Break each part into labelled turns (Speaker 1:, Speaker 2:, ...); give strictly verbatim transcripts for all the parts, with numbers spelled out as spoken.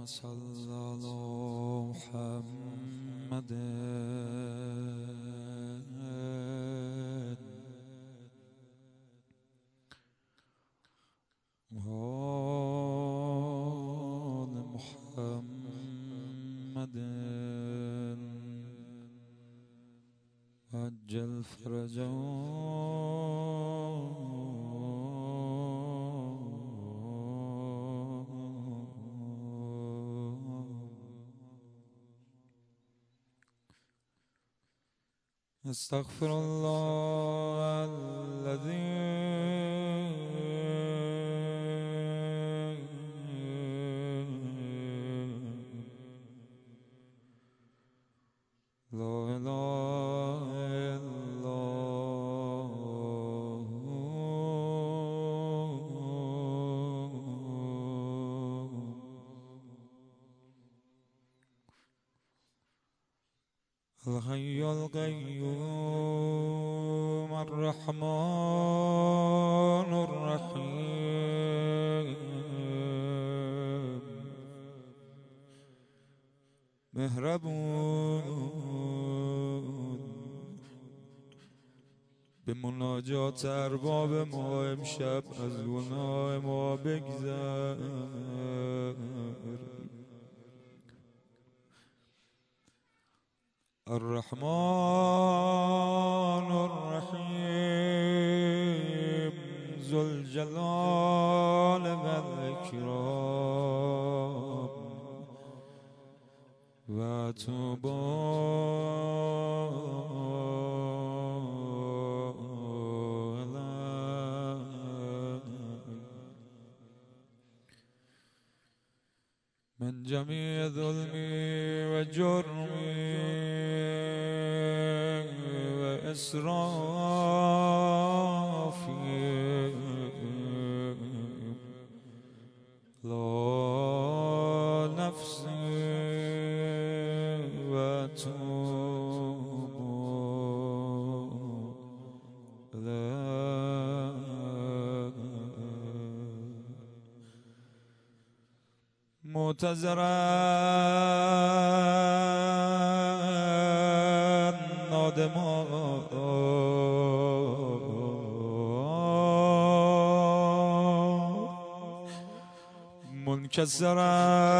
Speaker 1: صل على محمد وآل محمد عجل فرجهم استغفر الله الذي لا إله إلا الحي القيوم الرحمن الرحيم مهربون به مناجات ارباب ما امشب از گناه ما بگذر. الرحمن الرحيم ذو الجلال والإكرام وتوب من جميع ظلمي وجرمي وإسرافي لا نفسي وتوب معتذرا نادما منكسرا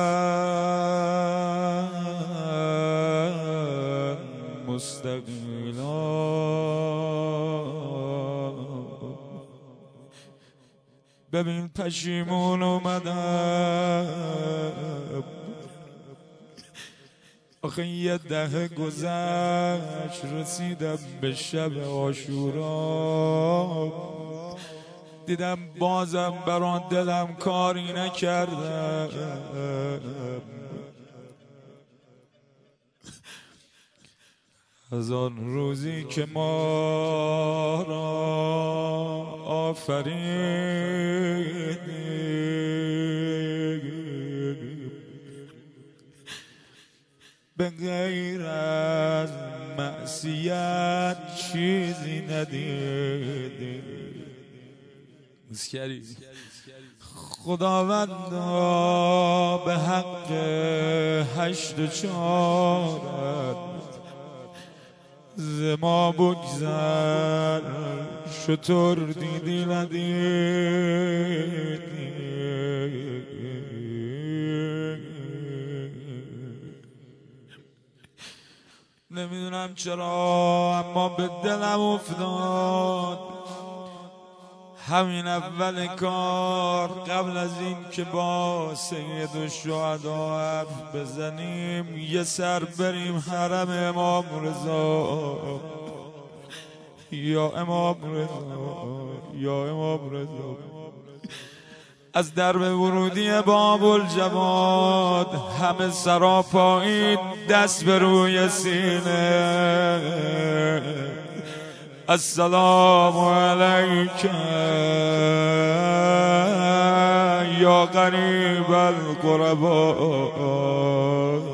Speaker 1: مستقيلا ببین پشیمون اومدم آخه یه ده گذشت رسیدم به شب عاشورا دیدم بازم بران دلم کاری نکردم از آن روزی که ما را آفریدی به غیر از معصیت چیزی ندیدی. مسکری خداوندا به حق هشت و چارت ز ما بگذر شطور دیدی ندیدی. نمیدونم چرا اما به دلم افتاد همین اول کار قبل از این که با سید الشهدا حرف بزنیم یه سر بریم حرم امام رضا. یا امام رضا یا امام رضا از درب ورودی باب الجواد همه سراپایین دست به روی سینه السلام علیک یا قریب القربا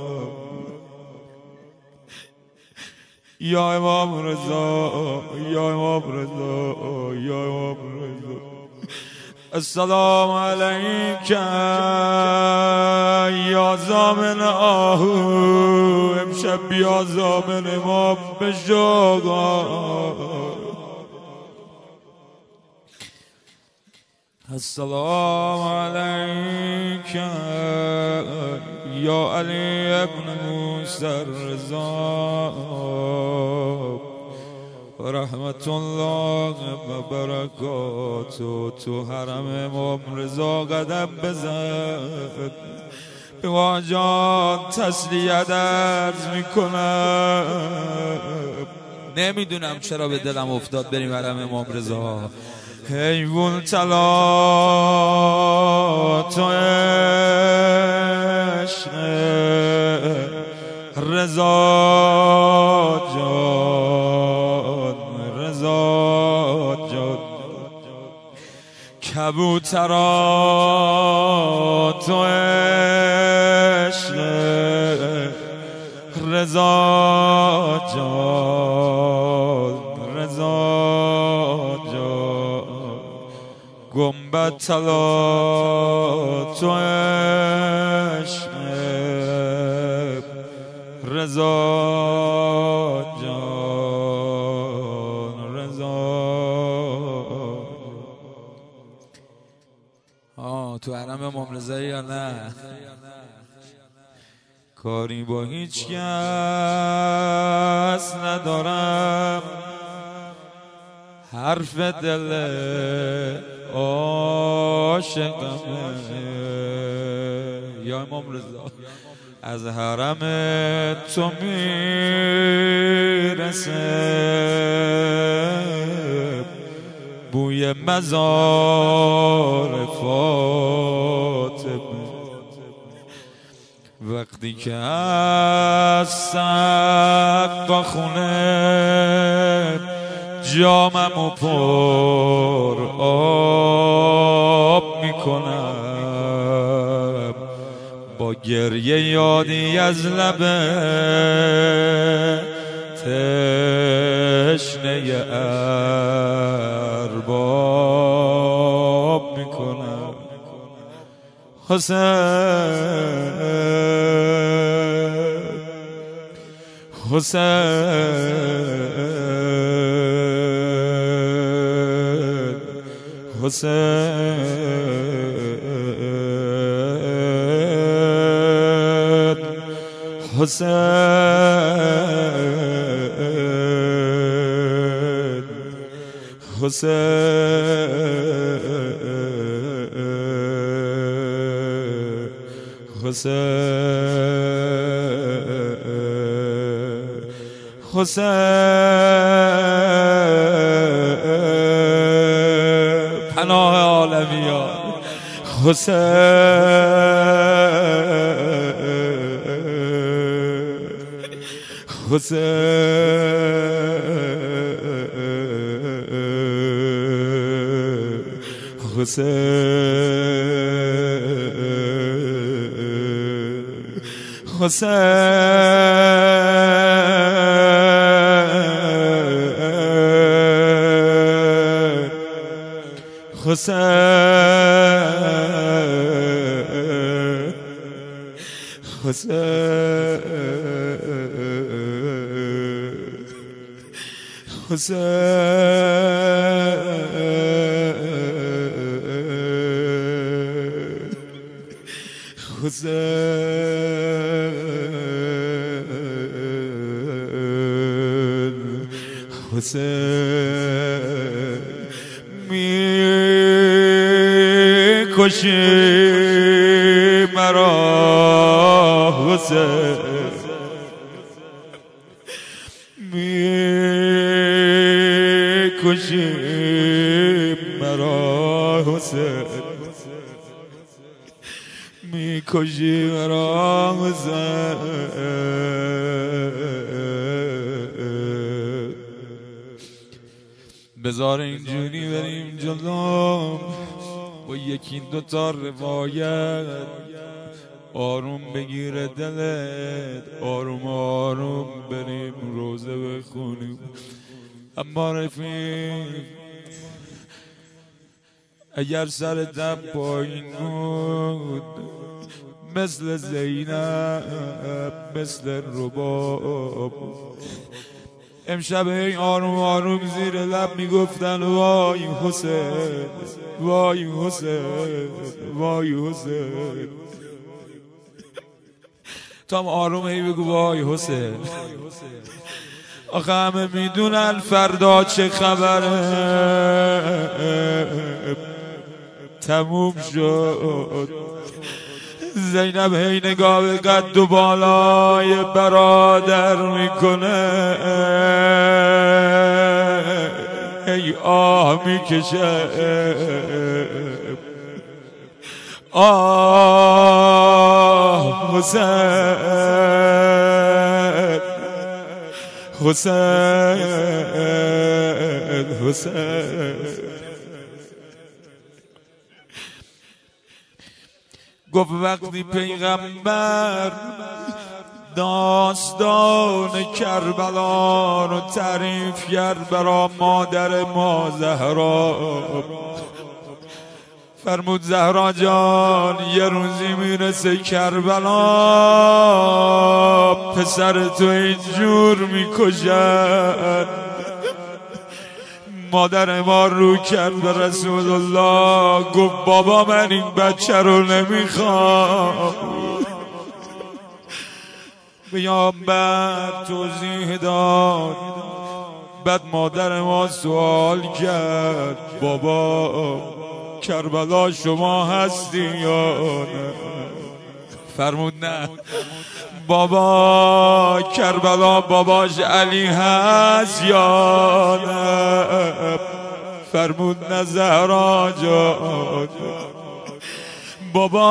Speaker 1: یا امام رضا یا امام رضا یا امام رضا السلام علیک یا زامن آهو امشب بیا زامن ما بشاغا. السلام عليك يا علي ابن موسى الرضا رحمت الله و برکاته. تو حرم امام رضا قدم بزن به واجان تسلیت عرض میکنم. نمیدونم چرا به دلم افتاد بریم حرم امام رضا. حیوان طلا تو عشق رضا جان رضا جان کبوترا تو عشق رضا جان رضا جان گنبد طلا تو عشق رضا جان رضا. آه تو حرم امام رضایی یا نه؟ کاری با هیچ کس ندارم، حرف دل عاشقمه یا امام رضا. از حرم تو میرسه بوی مزار فاطمه. وقتی که از سقا خونه جاممو پر آب میکنم با گریه یادی از لبه تشنه ارباب میکنم. حسین حسین حسین حسین حسین حسین حسین پناه عالمیان حسین حسین حسین حسین حسین حسین حسین حسین میکشی مرا حسین میکشی مرا حسین میکشی مرا حسین. بذار اینجوری بریم جلو با یکی دوتا روایت آروم بگیره دلت، آروم آروم بریم روزه بخونیم. اما رفیق اگر سر دم پایین بود مثل زینب مثل رباب. امشب این آروم آروم زیر لب میگفتن وای حسین وای حسین وای حسین. تا آروم هی بگو وای حسین. آخه همه میدونن فردا چه خبره. تموم شد. زینب هی نگاه به قد و بالای برادر میکنه، ای آه میکشه، آه حسین حسین حسین. گفت وقتی پیغمبر داستان کربلا رو تعریف کرد برا مادر ما زهرا، فرمود زهرا جان یه روزی میرسه کربلا پسر تو اینجور میکشن. مادر ما رو کرد به رسول الله، گفت بابا من این بچه رو نمیخوام. پیامبر توضیح داد، بعد مادر ما سوال کرد بابا کربلا شما هستی یا نه؟ فرمود نه. بابا کربلا باباش علی هست یا نه؟ فرمود نه زهرا جان. بابا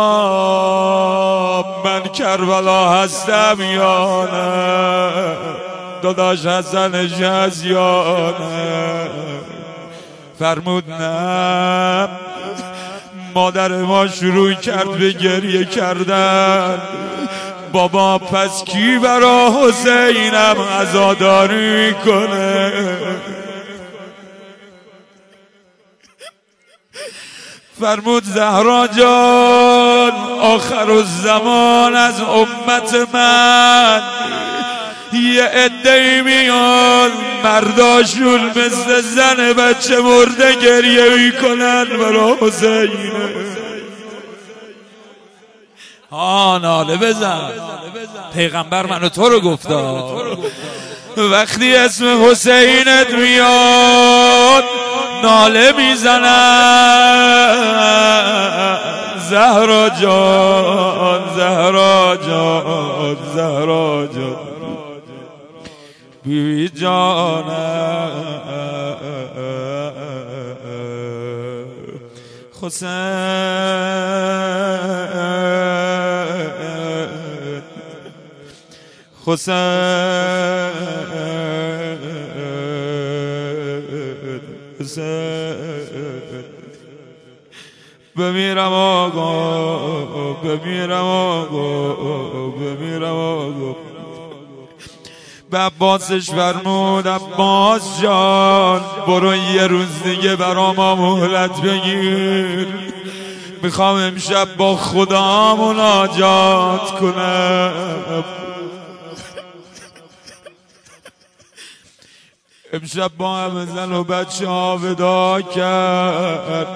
Speaker 1: من کربلا هستم یا نه؟ داداش حسنش هست یا نه؟ فرمود نه. مادر ما شروع کرد به گریه کردن. بابا پس کی برا حسینم عزاداری میکنه؟ فرمود زهرا جان آخر الزمان از امت من یه عده‌ای میان مرداشون مثل زن بچه مرده گریه میکنن برا حسین.
Speaker 2: ها ناله بزن، پیغمبر منو تو رو گفتا.
Speaker 1: وقتی اسم حسینت میاد ناله میزنن زهرا جان زهرا جان زهرا جان بیبی جانم حسین حسین حسین. بمیرم آقا بمیرم آقا بمیرم آقا. به عباسش فرمود عباس جان برو یه روز دیگه برا ما مهلت بگیر، میخوام امشب با خدا مناجات کنم. امشب با همه زن و بچه ها ودا کرد،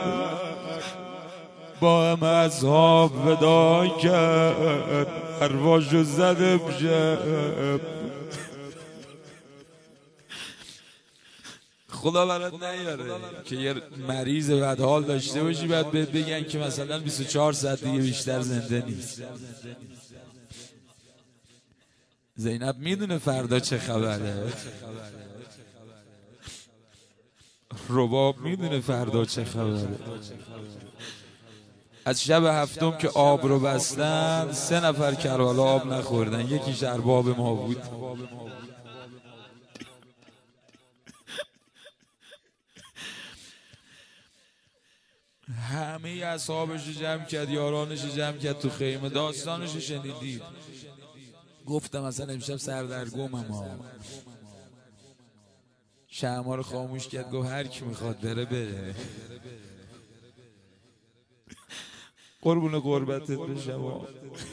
Speaker 1: با همه اصحاب ودا کرد، ارواحشو زد امشب.
Speaker 2: خدا برات نیاره که یه مریض بدحال داشته باشی بعد بهت بگن که مثلا بیست و چهار ساعت دیگه بیشتر زنده نیست. زینب میدونه فردا چه خبره، رباب میدونه فردا چه خبره. از شب هفتم که آب رو بستن سه نفر کربلا آب نخوردن، یکیش ارباب ما بود. همه اصحابش رو جمع کرد، یارانش رو جمع کرد تو خیمه، داستانش رو شنیدید. گفتم اصلا امشب سردرگمم ها. شمع رو خاموش کرد گفت هر کی میخواد بره بره.
Speaker 1: قربون قربتت بشم.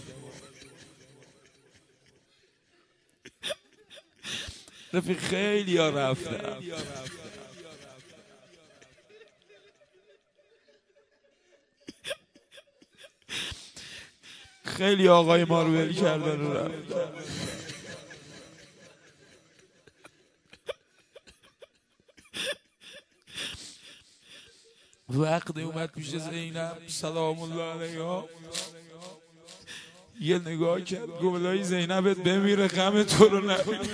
Speaker 1: رفیق خیلی ها رفتم، خیلی آقای ما رو ول کردن و رفتن. وقتی اومد پیش زینب سلام الله علیها یه نگاه کرد گفت الهی زینبت بمیره غم تو رو نبینه.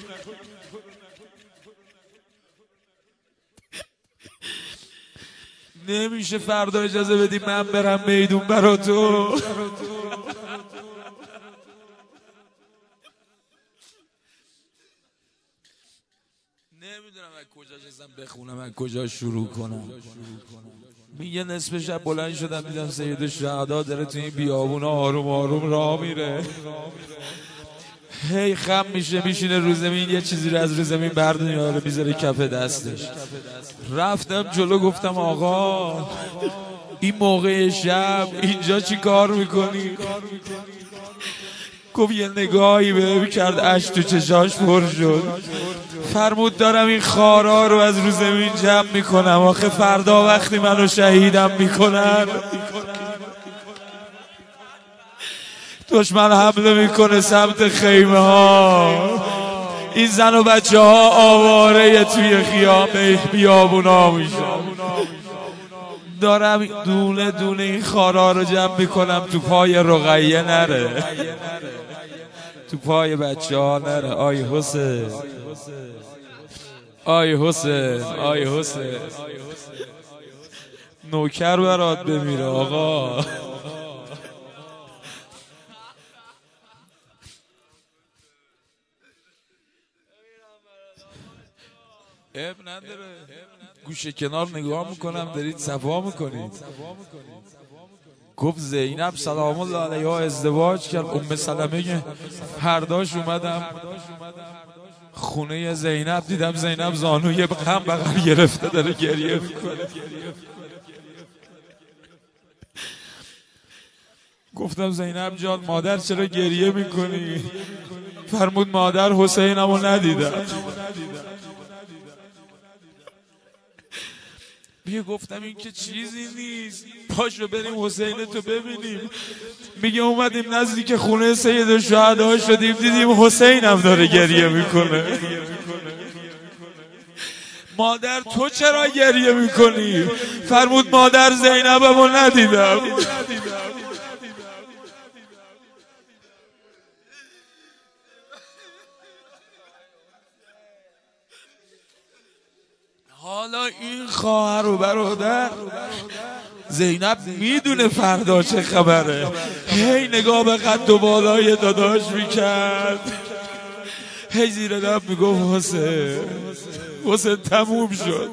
Speaker 1: نمیشه فردا اجازه بدی من برم میدون برا تو. نمیدونم از کجا چیزم بخونم از کجا شروع کنم. میگه نصف شب بلند شدم دیدم سید الشهدا داره تو این بیابونا آروم آروم راه میره. هی خم میشه میشینه رو زمین یه چیزی رو از رو زمین برداره بیذاره کف دستش. رفتم جلو گفتم آقا این موقع شب اینجا چی کار میکنی؟ گفت یه نگاهی به کرد اشک تو چشاش پر شد. فرمود دارم این خارا رو از رو زمین جمع میکنم آخه فردا وقتی منو شهیدم میکنن دشمن حمله میکنه سمت خیمه ها، این زن و بچه ها آواره توی خیابه بیابونا میشن. دارم دونه دونه این خارا رو جمع میکنم تو پای رقیه نره، تو پای بچه ها نره. آی حسین آی حسین آی حسین نوکر برات بمیره آقا. اب نداره گوشه کنار نگاه میکنم دارید صفا میکنید. گفت زینب سلام الله علیها ازدواج کرد. ام سلمه فرداش اومدم خونه زینب دیدم زینب زانوی غم بغل گرفته داره گریه میکنه. گفتم زینب جان مادر چرا گریه میکنی؟ فرمود مادر حسینمو ندیدم. میگه گفتم این که چیزی نیست پاشو بریم حسین تو ببینیم. میگه اومدیم نزدیک خونه سید الشهدا شدیم دیدیم حسین هم داره گریه میکنه. مادر تو چرا گریه میکنی؟ فرمود مادر زینبمو ندیدم. حالا این خواهر و برادر زینب میدونه فردا چه خبره. هی نگاه به قد و بالای داداش میکرد، هی زیر لب میگفت حسین حسین تموم شد.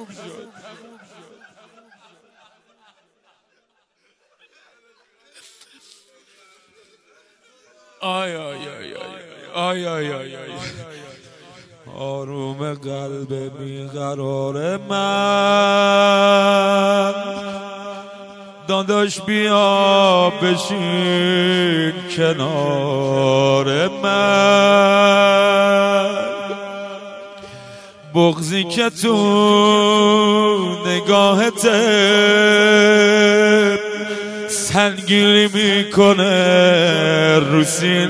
Speaker 1: آی آی آی آی آی آی آی آروم قلب بیقرار من داداش بیا بشین کنار من. بغضی که تو نگاهت سنگینی میکنه رو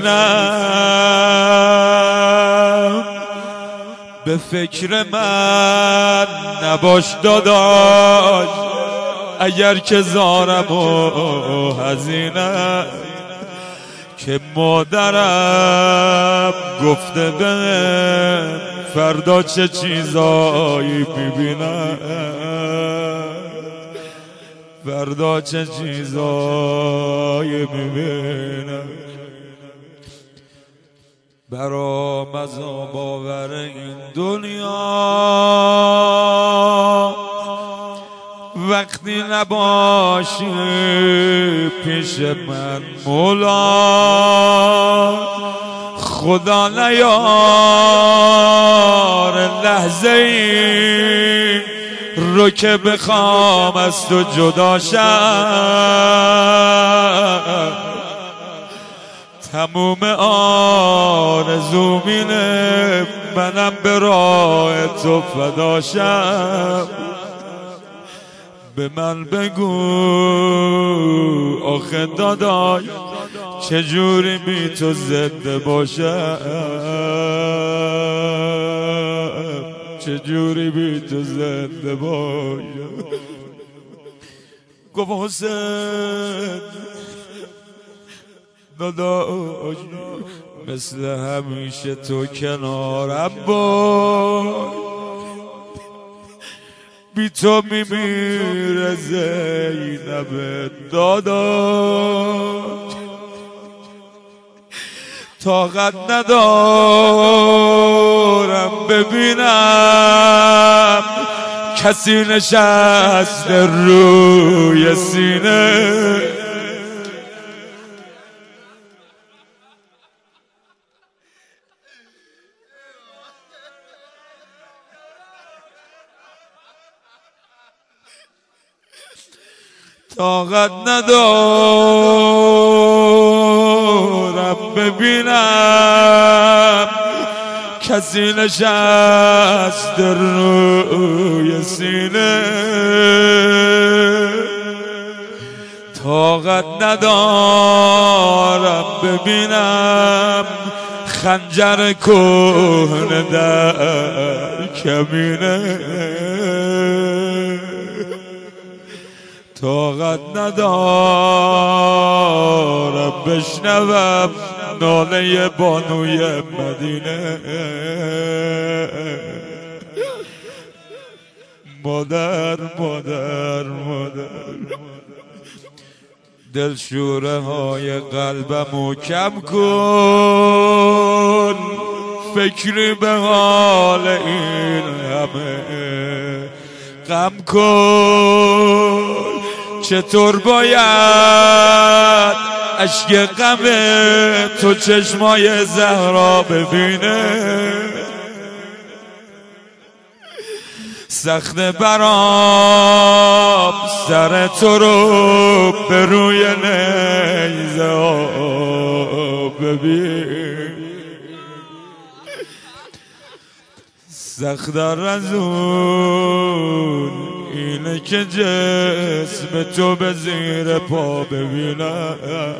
Speaker 1: سینم. به فکر من نباش داداش اگر که زارم و حزینم که مادرم گفته به فردا چه چیزایی ببینم، فردا چه چیزایی ببینم. برام از باور این دنیا وقتی نباشی پیش من مولا، خدا نیار لحظه ای رو که بخوام از تو جدا شم، تموم آرزوم اینه منم به راه تو فدا شم. به من بگو آخه داداش چجوری بی تو زنده باشم، چجوری بی تو زنده باشم. گفت حسین داداش مثل همیشه تو کنارم باش، بی تو میمیره زینب داداش. طاقت ندارم ببینم کسی نشسته روی سینه، طاقت ندارم ببینم کسی نشست روی سینه، طاقت ندارم ببینم خنجر کهنه در کمینه، طاقت ندارم بشنوم ناله بانوی مدینه. مادر مادر مادر دلشوره های قلبمو کم کن، فکری به حال این همه غم کن. چطور باید اشک غم تو چشمای زهرا ببینه، سخت برام سر تو رو به روی نیزه ها ببین، سخت‌تر از اون اینه که جسم تو به زیر پا ببینم.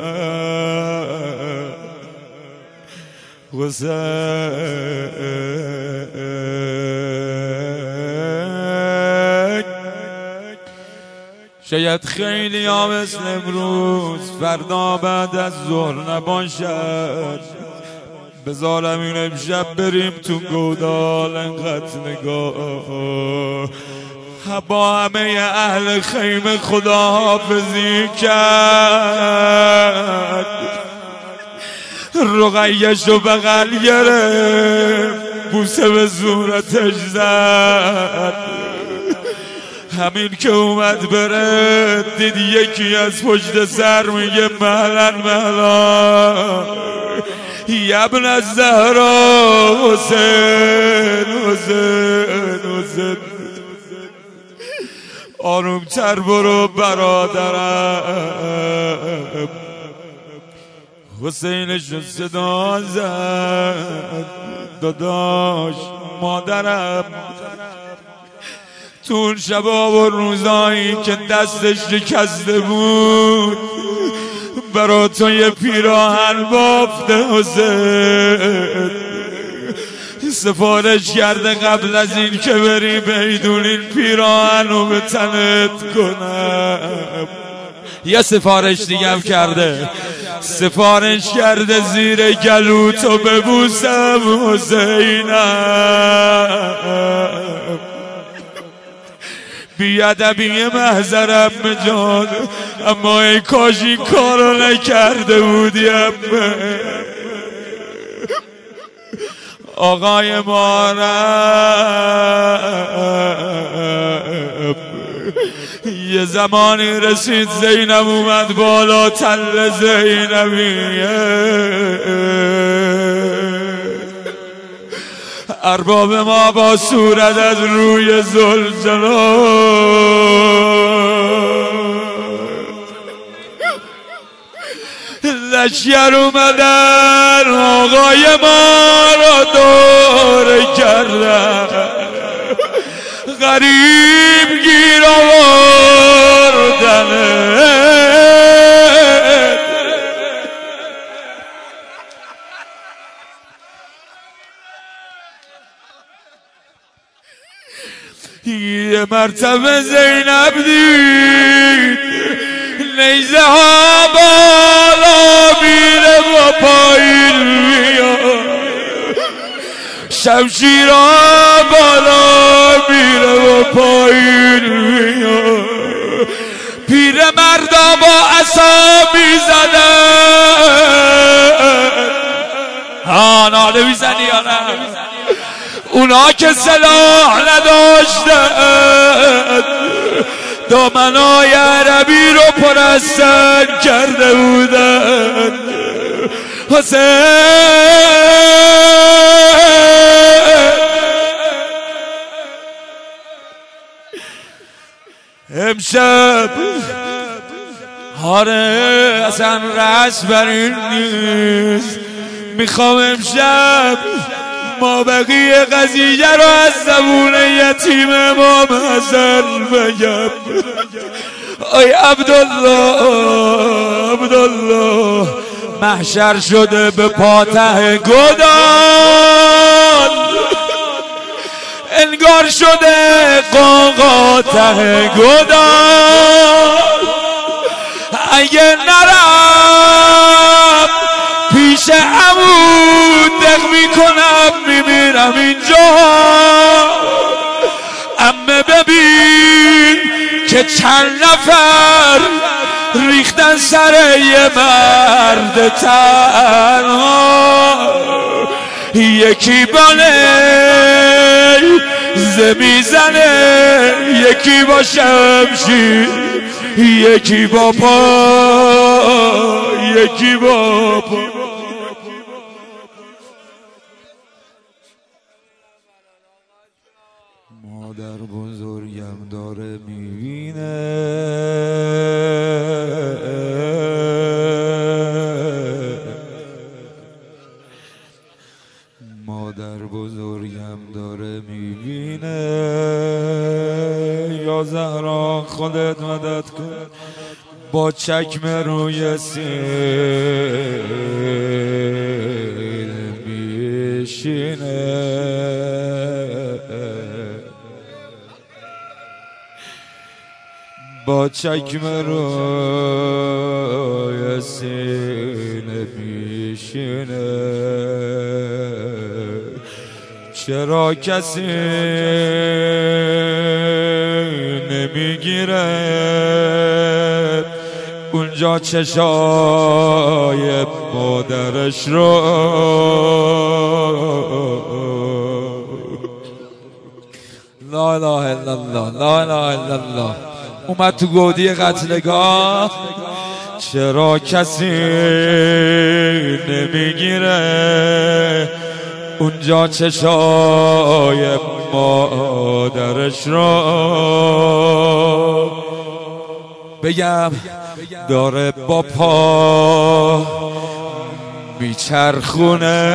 Speaker 1: حسین شاید خیلی ها مثل امروز فردا بعد از ظهر نباشد، بذارم این امشب بریم تو گودال انقدر نگاه با همه اهل خیمه خداحافظی کرد. رقیه‌ش رو بغل گرفت بوسه به صورتش زد، همین که اومد بره دید یکی از پشت سر میگه مهلا مهلا ابن الزهرا حسین حسین حسین، آرومتر برو برادرم. حسینش صدا زد داداش مادرم. تو اون شبا و روزایی که دستش شکسته بود برا تو یه پیراهن بافته حسین، سفارش کرده قبل از این که بری میدون این پیراهن رو به تنت کنم. یه سفارش دیگه هم کرده، سفارش کرده زیر گلو تو ببوسم حسینم. بیادبی محضرم جان، اما ای کاش این کارو نکرده بودیم. آقای مارم یه زمانی رسید زینب اومد بالا تل زینبیه، ارباب ما با صورت از روی ذوالجلال لشکر اومدن آقای ما را دور کردن غریب گیر آوردن یه مرتبه زینب دید نیزه ها بالا میره و پایین میاد شمشیر ها بالا میره و پایین میاد پیر مردا با عصا میزدن ها ناله میزنی یا نه اونا که سلاح نداشتن دامنای عربی رو پر از سنگ کرده بودن حسین امشب آره اصلا رس بر این نیست میخوام امشب ما بقیه قضیه رو از زبون یتیم امام حسن بگم آی عبدالله عبدالله محشر شده به پاته گدان انگار شده قاقا ته گدان اگه نرم پیش عمود دق میکنم میمیرم اینجا عمه ببین که چند نفر ریختن سر یه مرد تنها یکی بانه زمی زنه یکی با شمشیر یکی با پا یکی با پا مادر بزرگم داره میبینه مادر بزرگم داره میبینه یا زهرا خودت مدد کن با چکمه روی سینه میشینه با چکمه روی سینه میشینه چرا کسی نمیگیره اونجا چشای مادرش رو لا اله الا الله لا اله الا الله اومد تو گودی قتلگاه چرا کسی نمیگیره اونجا چشای مادرش رو بگم داره با پا میچرخونه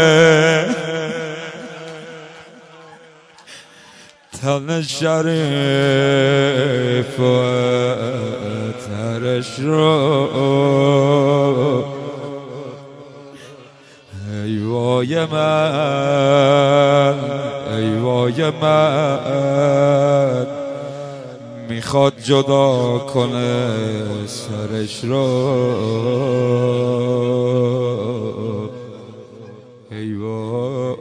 Speaker 1: تن شریف و ترش رو ای وای من ای وای من میخواد جدا کنه سرش رو ای وای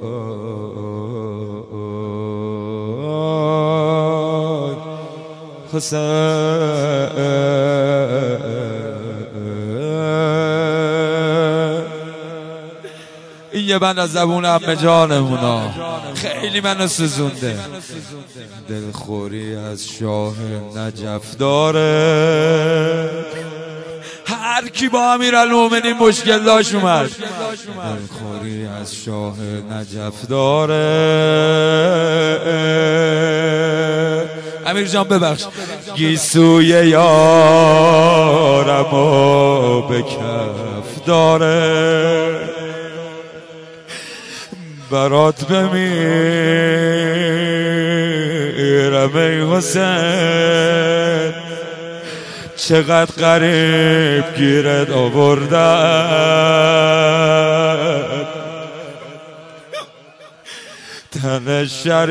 Speaker 1: حسین این یه بند از زبون عمه جانمونا خیلی منو سوزونده دلخوری از شاه نجف داره هر کی با امیرالمومنین مشکل داشت اومد دلخوری از شاه نجف داره. امیر جان ببخش. گیسوی یارمو به کف داره، برات بمیرم ای حسین، چقدر غریب گیرت آوردن، تن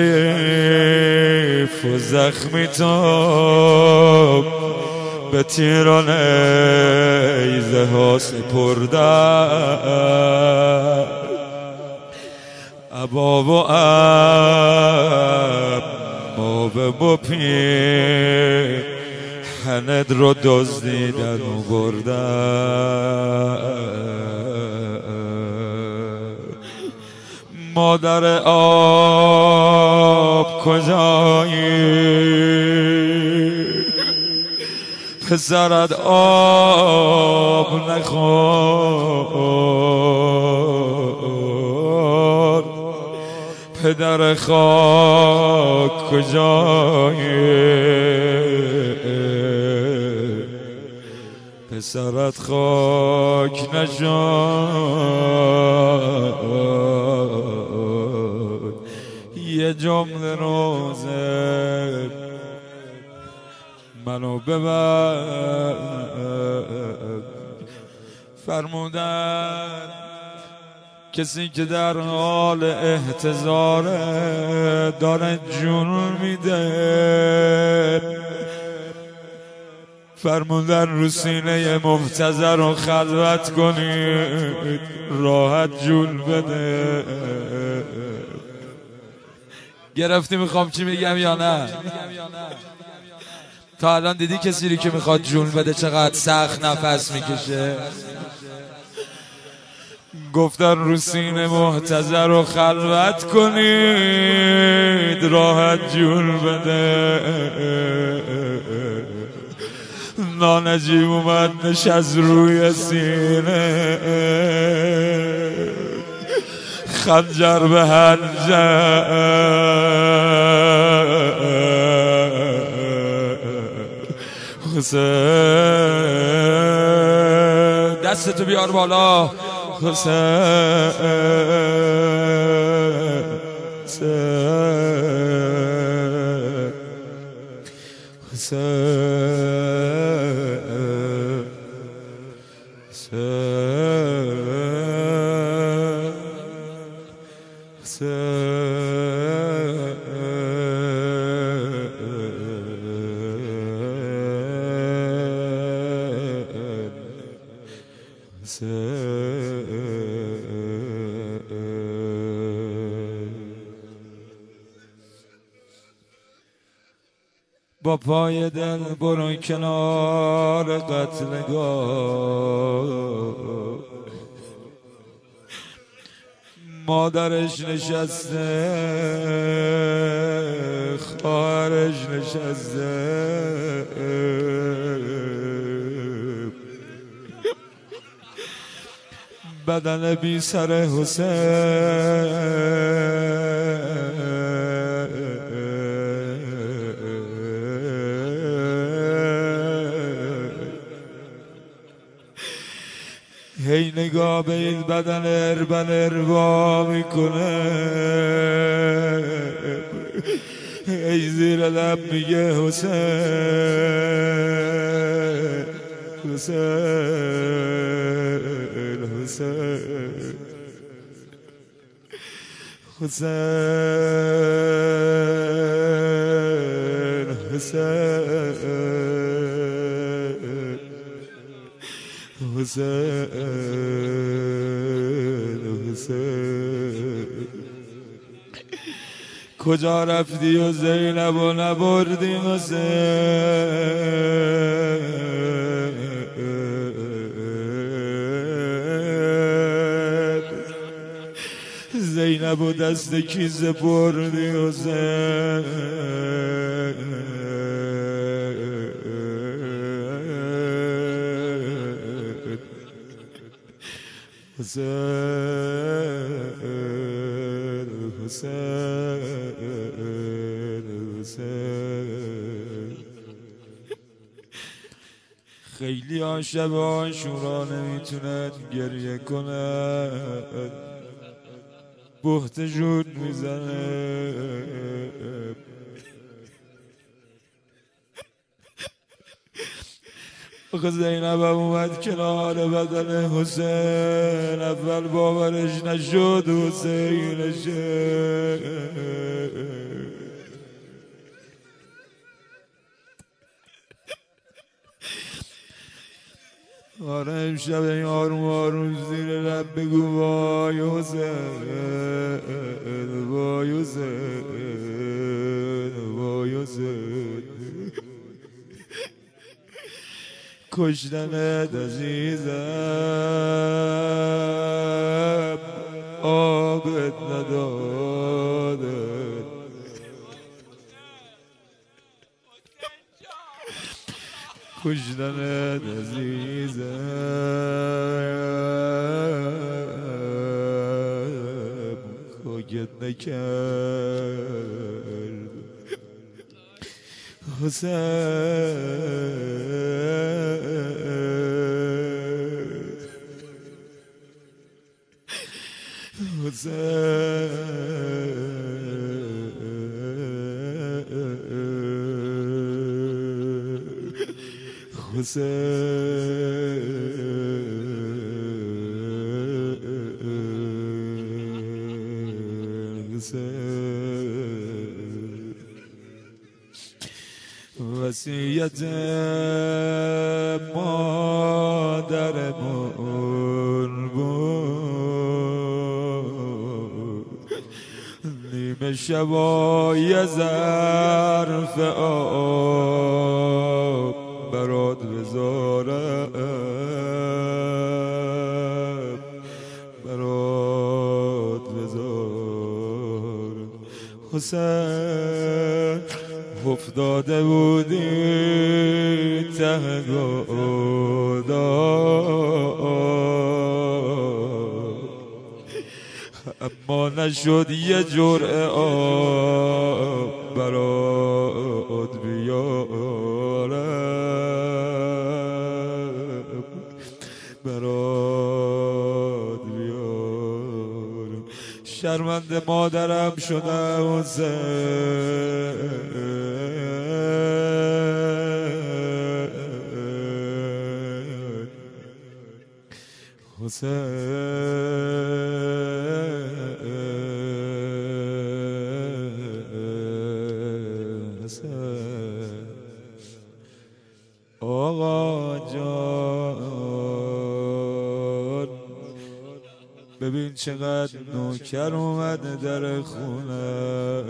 Speaker 1: شریف و زخمی تو به تیر و نیزه ها سپردن، ابا و اما به مپی هند رو دزدیدن و بردن. مادر آب کجایی؟ پسرت آب نخور، پدر خاک کجایی؟ پسرت خاک نشد. یه جمله روزه منو ببر، فرمودن کسی که در حال احتضاره داره جون میده، فرمودن رو سینه محتضر رو خلوت کنید راحت جون بده. گرفتی میخوام چی میگم یا نه؟ تا الان دیدی کسی رو که میخواد جون بده چقدر سخت نفس میکشه؟ گفتن رو سینه محتضر رو خلوت کنید راحت جون بده. نانجیب اومد نشست روی سینه، خنجر به هنجر، حسین دستتو بیار بالا، حسین با پای دل برو کنار قتلگاه، مادرش نشسته خواهرش نشسته، بدن بی سر حسین هی نگاه به این بدن اربن اربا میکنه، هی زیر لب میگه حسین حسین حسین حسین حسین حسین حسین کجا رفتی و زینب و نبردی حسین؟ زینب و دست کی سپردی حسین؟ حسین حسین حسین حسین خیلی ها شب عاشورا نمیتونن گریه کنن بهت جود میزنه آخه زینب هم اومد کنار بدن حسین اول باورش نشد حسینشه آره امشب این آروم آروم زیر لب بگو وای حسین وای حسین وای حسین کشتنت عزیزم آبت نداده کشتنت عزیزم خاکت نکرد حسین حسین حسین حسین وصیت مادرمون بود نیمه شبای ظرف آب برات بذارم برات بذارم حسین افتاده بودی ته گودال اما نشد یه جرعه آب برات بیارم برات بیارم شرمنده مادرم شدم حسین حسین آقا جان ببین چقدر نوکر اومده در خونه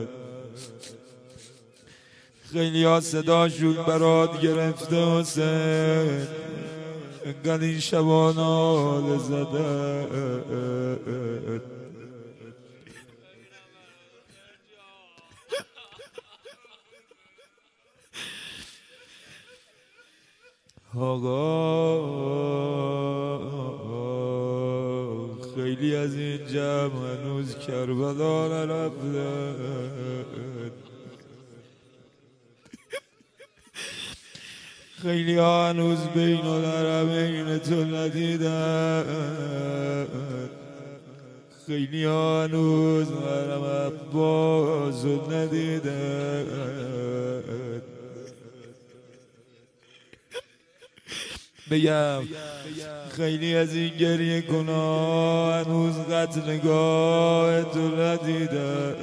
Speaker 1: خیلی ها صداشون برات گرفته حسین انقدر این شبان حال زده آقا خیلی از این جمع هنوز کربلا نرفتن خیلی ها هنوز بین الحرمین تو ندیدن خیلی ها هنوز حرم عباس رو ندیدن بگم خیلی از این گریه کنها هنوز قتل نگاه تو ندیدن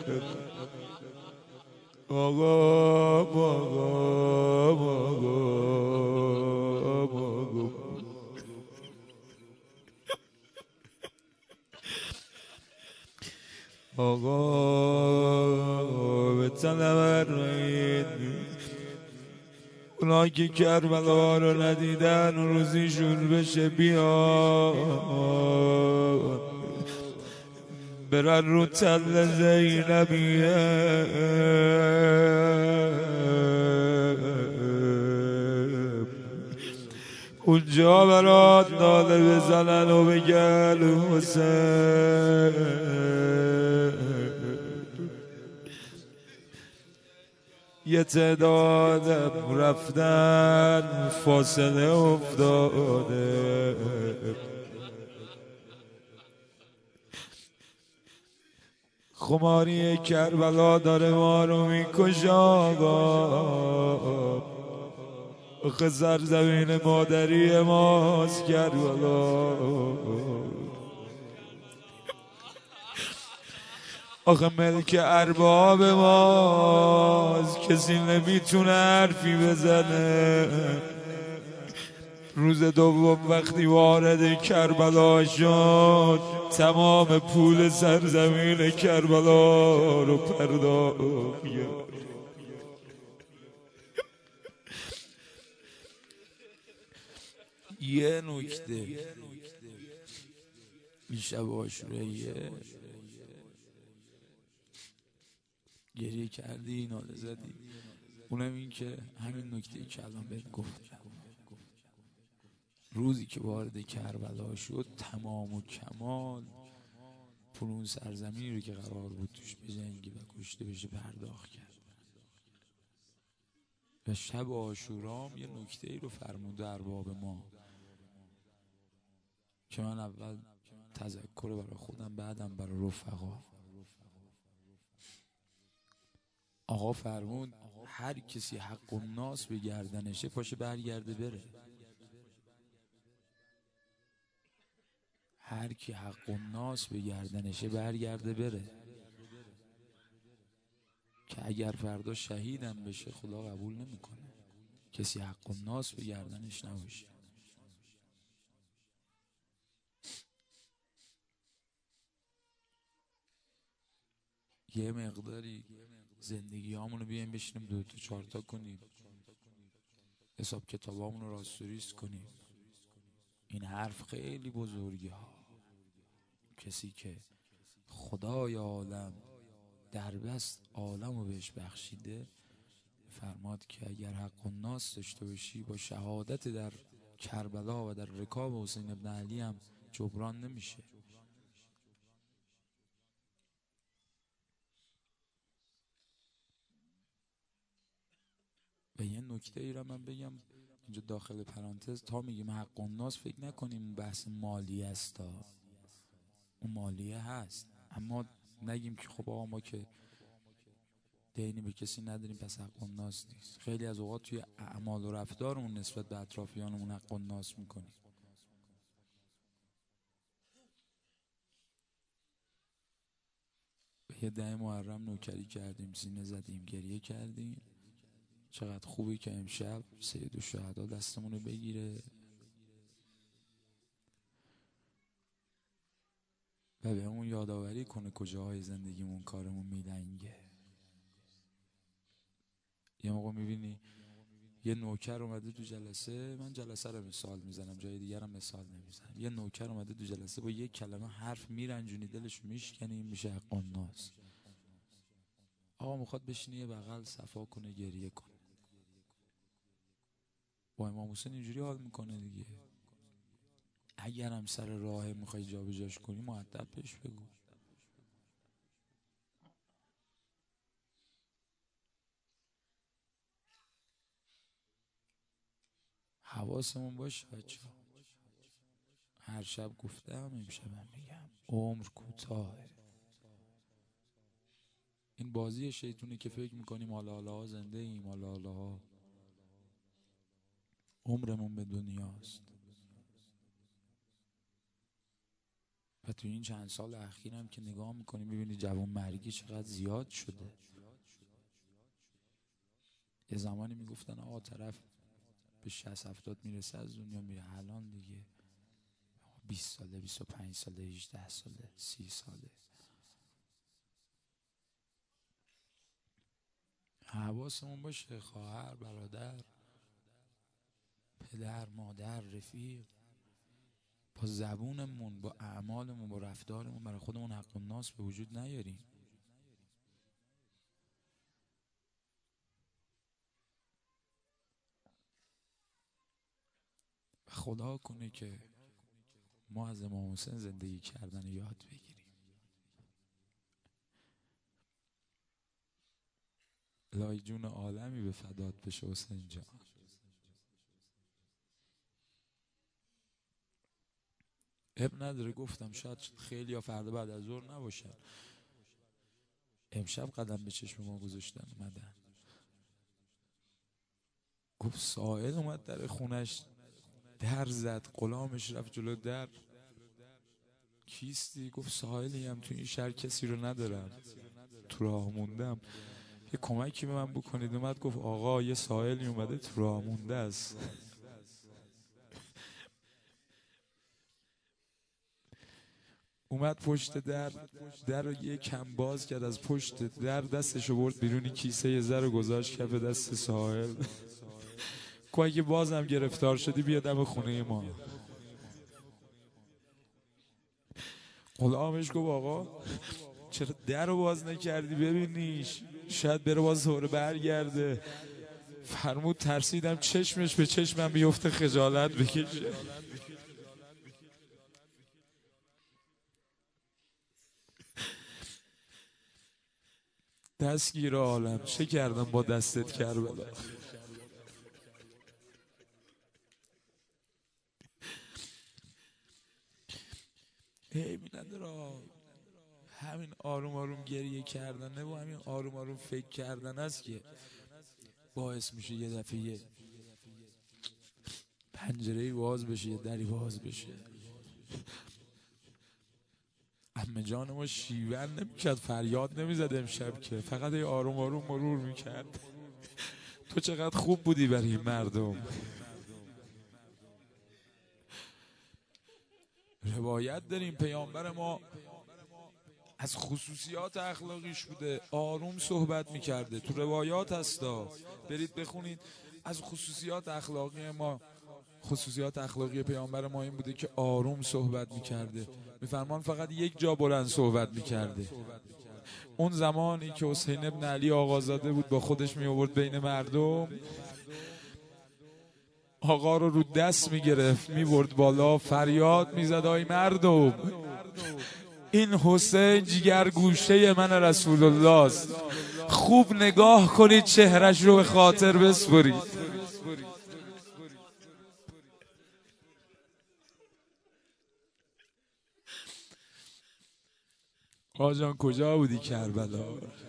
Speaker 1: آقا آقا آقا آقا به طلب رید اونا که کربلا رو ندیدن روزیشون بشه بیان برن رو تل زینبیه اونجا برات ناله بزنن و بگن حسین یه تعدادم رفتن فاصله افتاده خماری کربلا داره ما رو میکشه آقا آخه سرزمین مادری ماست کربلا آخه ملک ارباب ماست کسی نمیتونه حرفی بزنه روز دوم وقتی وارد کربلا شد تمام پول سرزمین کربلا رو پرداخت کرد
Speaker 2: یه نکته شب عاشوراییه گریه کردی ناله زدی اونم این که همین نکته که الان بهت گفتم روزی که وارد کربلا شد تمام و کمال پول اون سرزمینی رو که قرار بود توش بجنگی و کشته بشه پرداخت کرد و شب عاشورام یه نکته ای رو فرموده ارباب ما که من اول تذکر برای خودم بعدم برای رفقا. آقا فرمود هر کسی حق الناس به گردنشه پاشه برگرده بره. هر کی حق الناس به گردنشه برگرده بره که اگر فردا شهیدم بشه خدا قبول نمیکنه کسی حق الناس به گردنش نباشه. یه مقداری زندگی هامونو بیایم بشینیم دو تا چهار تا کنیم حساب کتابامون رو راستوریست کنیم. این حرف خیلی بزرگه ها. کسی که خدای عالم دربست عالم رو بهش بخشیده فرماد که اگر حق الناس داشته باشی با شهادت در کربلا و در رکاب حسین ابن علی هم جبران نمیشه. و یه نکته ای را من بگم اینجا داخل پرانتز تا میگیم حق الناس فکر نکنیم بحث مالی است. اون مالیه هست اما نگیم که خب آقا ما که دینی به کسی نداریم پس حق الناس نیست. خیلی از اوقات توی اعمال و رفتارمون نسبت به اطرافیانمون حق الناس میکنیم. به یه ده محرم نوکری کردیم سینه زدیم گریه کردیم. چقدر خوبی که امشب سید الشهدا دستمونو بگیره و به اون یادآوری کنه کجاهای زندگیمون کارمون میلنگه. یه موقع میبینی یه نوکر اومده تو جلسه، من جلسه رو مثال میزنم جای دیگر هم مثال نمیزنم، یه نوکر اومده تو جلسه با یک کلمه حرف میرنجونی دلش میشکنی میشه حق الناس. آقا میخواد بشینه یه بغل صفا کنه گریه کنه. با امام حسین اینجوری حال میکنه دیگه. اگر هم سر راه میخوای جابجاش کنی مؤدب بهش بگو. حواسمون باشه بچه ها. هر شب گفتم امشبم میگم عمر کوتاهه. این بازی شیطونه که فکر میکنیم حالا حالا ها زنده ایم حالا حالا ها. عمرمون به دنیاست و تو این چند سال اخیرم که نگاه میکنیم میبینی جوان مرگی چقدر زیاد شده. یه زمانی میگفتن آقا طرف به شصت هفتاد میرسه از دنیا میره. الان دیگه بیست ساله بیست و پنج ساله هجده ساله سی ساله. حواسمون باشه خواهر برادر پدر مادر رفیق با زبونمون با اعمالمون با رفتارمون برای خودمون حق الناس به وجود نیاریم. خدا کنه که ما از امام حسین زندگی کردن یاد بگیریم. الهی جون عالمی به فدات بشه حسین جان. اب نداره، گفتم شاید خیلی یا فردا بعد از ظهر نباشن، امشب قدم به چشم ما گذاشتن اومدن. گفت سائل اومد در خونش در زد، غلامش رفت جلو در. کیستی؟ گفت سائلی هم تو این شهر کسی رو ندارم، تو راه موندم، یه کمکی به من بکنید. اومد گفت آقا یه سائلی اومده تو راه مونده است. اومد پشت در، در رو یه کم باز کرد، از پشت در دستشو برد بیرونی، کیسه یه زر رو گذاشت کف دست سائل. که اگه بازم گرفتار شدی بیا دم خونه ما. غلامش گفت آقا چرا در رو باز نکردی ببینیش، شاید بره باز دوره برگرده. فرمود ترسیدم چشمش به چشمم بیفته خجالت بکشه. دستگیر عالم چه کردم با دستت کربلا. عیبی نداره، همین آروم آروم گریه کردنه و همین آروم آروم فکر کردن است که باعث میشه یه دفعه یه پنجره‌ای باز بشه، یه دری باز بشه. عمه جان ما شیون نمیکرد، فریاد نمیزد امشب که، فقط یه آروم آروم مرور میکرد. تو چقدر خوب بودی برای این مردم. روایت داریم پیامبر ما از خصوصیات اخلاقیش بوده آروم صحبت میکرده، تو روایات هستا، برید بخونید. از خصوصیات اخلاقی ما، خصوصیات اخلاقی پیامبر ما این بوده که آروم صحبت میکرده. میفرمان فقط یک جا بلند صحبت میکرده. اون زمانی که حسین ابن علی آقازاده بود با خودش می آورد بین مردم، آقا رو رو دست میگرفت میبرد بالا، فریاد میزد آی مردم این حسین جگر گوشه من رسول الله است، خوب نگاه کنید چهرش رو به خاطر بسپرید. آجان کجا بودی کربلا؟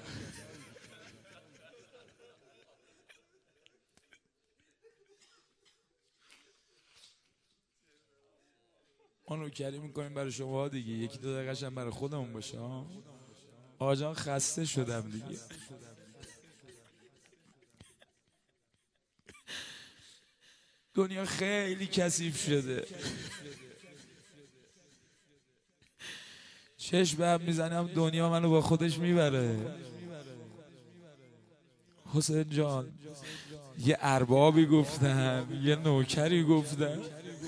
Speaker 2: ما نوکری میکنیم برای شما دیگه، یکی دو دقیقه هم برای خودمون باشه. آجان خسته شدم دیگه. دنیا خیلی کثیف شده، چشم هم میزنم دنیا منو با خودش میبره. حسین جان یه اربابی گفتن، یه نوکری گفتن.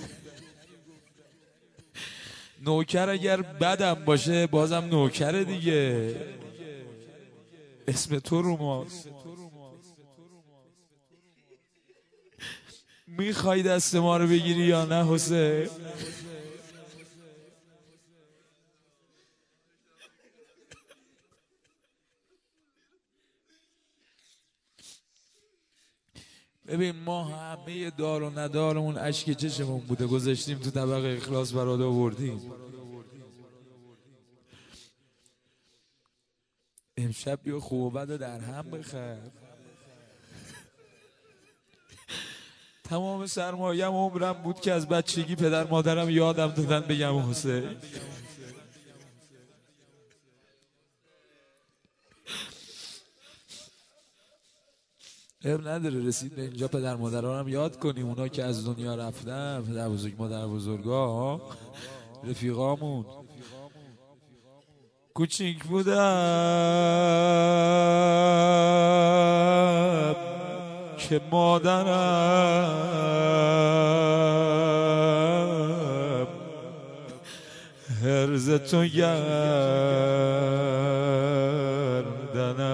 Speaker 2: نوکر اگر بدم باشه بازم نوکره دیگه، اسم تو رو ماست. میخوای دست ما رو بگیری یا نه حسین؟ ببین ما همه دار و ندارمون اشک چشمون بوده، گذاشتیم تو طبق اخلاص برات آوردیم. امشب بیا خوب و بد در هم بخر. تمام سرمایه‌ام عمرم بود که از بچگی پدر مادرم یادم دادن بگم حسین. اب نداره، رسید به اینجا پدر مادرانم یاد کنیم، اونا که از دنیا رفتن، پدر بزرگ مادر بزرگا رفیقامون. کوچیک بودم که مادرم هرز تو گردنم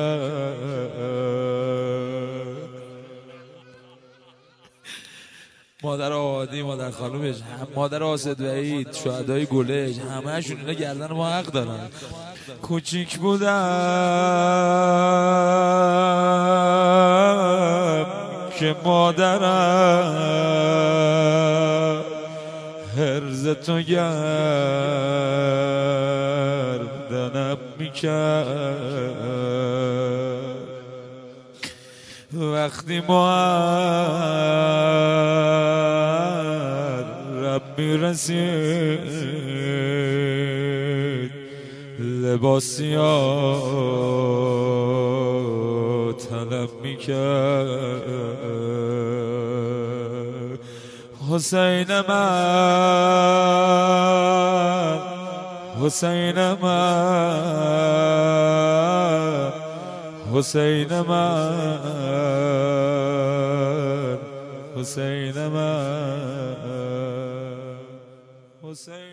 Speaker 2: میکرد.
Speaker 1: مادر آبادی، مادر خانومش، هم مادر آسد وحید، شهدای گلش، همه‌شون اینا گردن ما حق دارن. کوچیک بودم که مادرم هرز تو گردنم میکرد. وقتی محرم میرسید لباسیات طلب میکرد. حسین من، حسین من، حسین من، حسین من، حسین